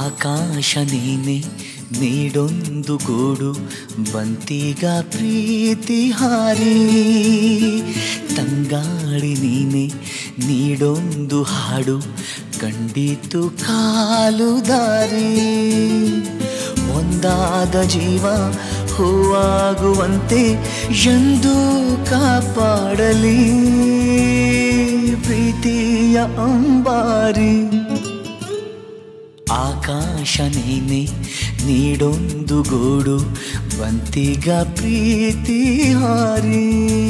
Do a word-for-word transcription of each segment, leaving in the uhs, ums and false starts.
ಆಕಾಶ ನೀನೆ ನೀಡೊಂದು ಗೂಡು ಬಂತೀಗ ಪ್ರೀತಿ ಹಾರಿ ತಂಗಾಳಿ ನೀನೆ ನೀಡೊಂದು ಹಾಡು ಕಂಡಿತು ಕಾಲು ದಾರಿ ಒಂದಾದ ಜೀವ ಹೂವಾಗುವಂತೆ ಎಂದು ಕಾಪಾಡಲಿ ಪ್ರೀತಿಯ ಅಂಬಾರಿ ಆಕಾಶ ನೀನೆ ನೀಡೊಂದು ಗೂಡು ಬಂತೀಗ ಪ್ರೀತಿ ಹಾರಿ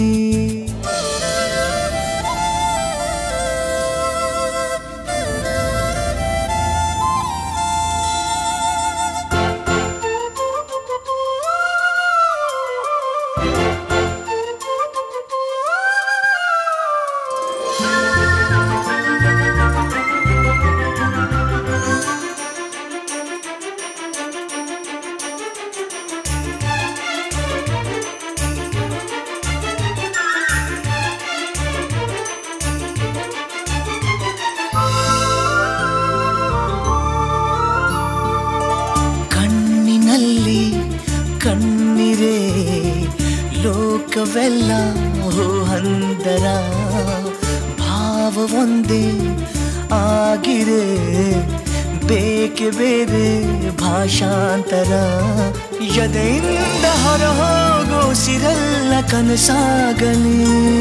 ಕಣ್ಣಿರೇ ಲೋಕವೆಲ್ಲ ಹಂದರ ಭಾವ ಒಂದೇ ಆಗಿರೆ ಬೇಕೆ ಬೇರೆ ಭಾಷಾಂತರ ಎದೆಯಿಂದ ಹೊರ ಹೋಗೋ ಸಿರಲ್ಲ ಕನಸಾಗಲಿ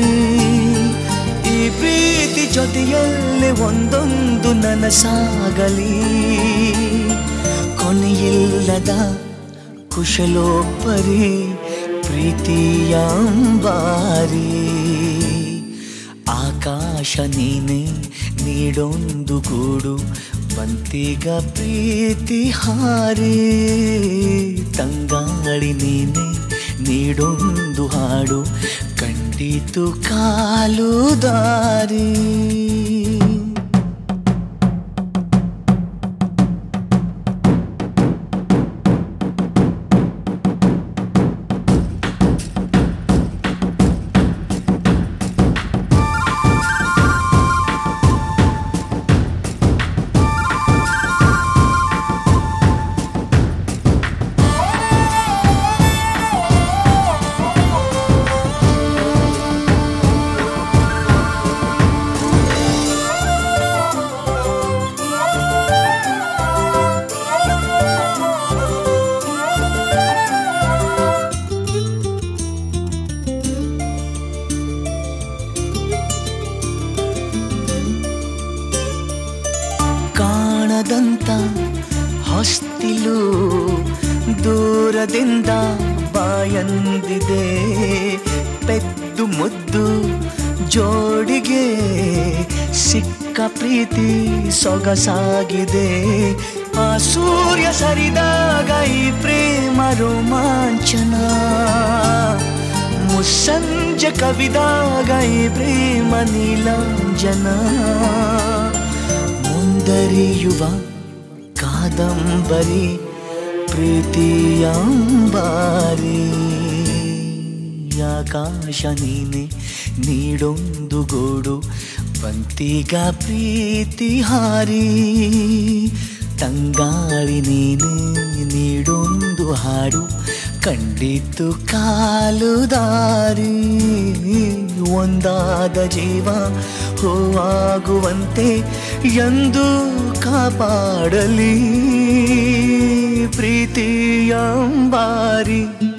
ಈ ಪ್ರೀತಿ ಜೊತೆಯಲ್ಲೇ ಒಂದೊಂದು ನನಸಾಗಲಿ ಕೊನೆಯಿಲ್ಲದ ಕುಶಲೋಪರಿ ಪ್ರೀತಿಯ ಅಂಬಾರಿ ಆಕಾಶ ನೀನೆ ನೀಡೊಂದು ಗೂಡು ಬಂತೀಗ ಪ್ರೀತಿ ಹಾರಿ ತಂಗಾಳಿ ನೀನೆ ನೀಡೊಂದು ಹಾಡು ಕಂಡಿತು ಕಾಲು ದಾರಿ ಕಾಣದಂತ ಹೊಸ್ತಿಲು ದೂರದಿಂದ ಬಾಯಂದಿದೆ ಪೆದ್ದು ಮುದ್ದು ಜೋಡಿಗೆ ಸಿಕ್ಕ ಪ್ರೀತಿ ಸೊಗಸಾಗಿದೆ ಆ ಸೂರ್ಯ ಸರಿದಾಗ ಈ ಪ್ರೇಮ ರೋಮಾಂಚನ ಮುಸ್ಸಂಜೆ ಕವಿದಾಗ ಈ ಪ್ರೇಮ ನೀಲಾಂಜನ ಮುಂದರಿಯುವ ಕಾದಂಬರಿ ಪ್ರೀತಿಯ ಅಂಬಾರಿ ಆಕಾಶ ನೀನೆ ನೀಡೊಂದು ಗೂಡು ಬಂತೀಗ ಪ್ರೀತಿ ಹಾರಿ ತಂಗಾಳಿ ನೀನೆ ನೀಡೊಂದು ಹಾಡು ಕಂಡಿತು ಕಾಲು ದಾರಿ ಒಂದಾದ ಜೀವ ಹೂವಾಗುವಂತೆ ಎಂದು ಕಾಪಾಡಲಿ ಪ್ರೀತಿಯ ಅಂಬಾರಿ